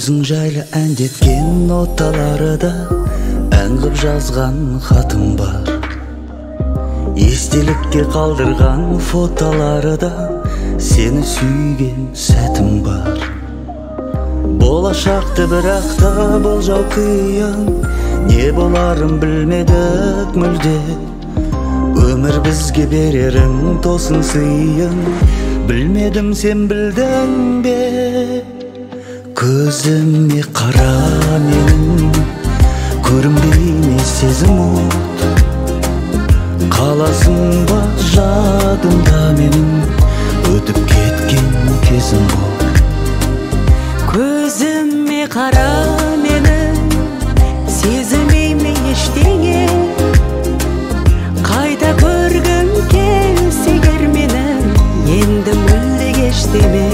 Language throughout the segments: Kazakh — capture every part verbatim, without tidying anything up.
өзің жайлы әндеткен ноталарыда ән қып жазған хатым бар. Естелікке қалдырған фотоларыда сені сүйген сәтім бар. Болашақты бірақта болжау қиын, не боларын білмедік мүлде. Өмір бізге берерін тосын сыйын, білмедім сен білдің бе? Көзіме қара менің, көрінбей ме сезім от? Қаласың ба жадымда менің, өтіп кеткен кезім бол. Көзіме қара менің, сезілмей ме ештеңе? Қайта көргім келсе егер менің, енді мүлде кеш деме.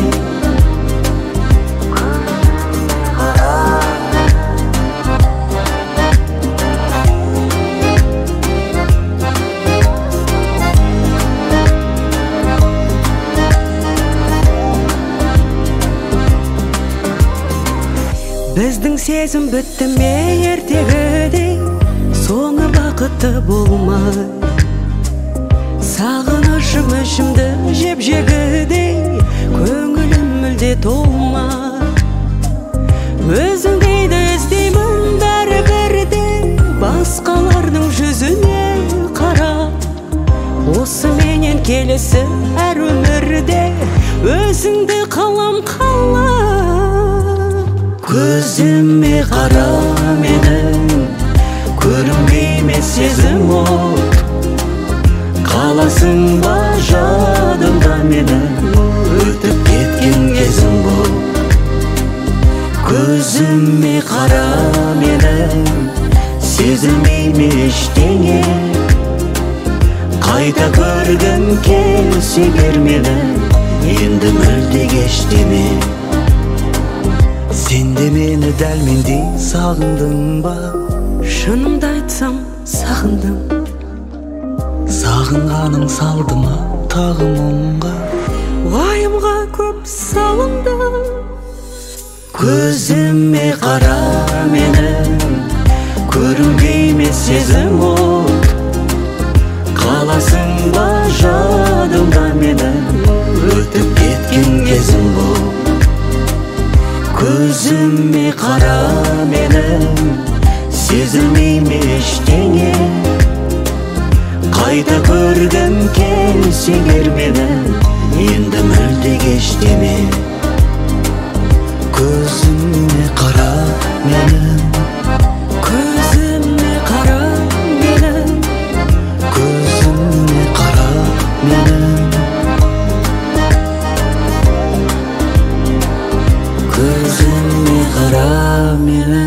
Біздің сезім бітті ме ертегідей, соңы бақытты болмай. Сағынышым ішімді жеп жегідей, көңілім мүлде толмай. Өзіңдейді іздеймін бәрі бірдей, басқалардың жүзіне қара. Осы менен келесі әр өмірде, өзіңді қалам қала. Көзіме қара менің, көрінбей ме сезім от? Қаласың ба жадымда менің, өтіп кеткен кезім бұл. Көзіме қара менің, сезілмей ме ештеңе? Қайта көргім келсе егер менің, енді мүлде кеш деме. Сен де мені дәл мендей сағындың ба? Шынымды айтсам сағындым. Сағынғаның салды ма тағы мұңға? Уайымға көп салынды. Көзіме қара менің, көрінбей ме сезім от? Қаласың ба жадымда менің, өтіп кеткен кезім бұл. Көзіме қара менің, сезілмей ме ештеңе? Қайта көргім келсе егер менің, енді мүлде кеш деме. Көзіме қара менің, көзіме қара менің, көзіме қара менің, көзіме қара менің.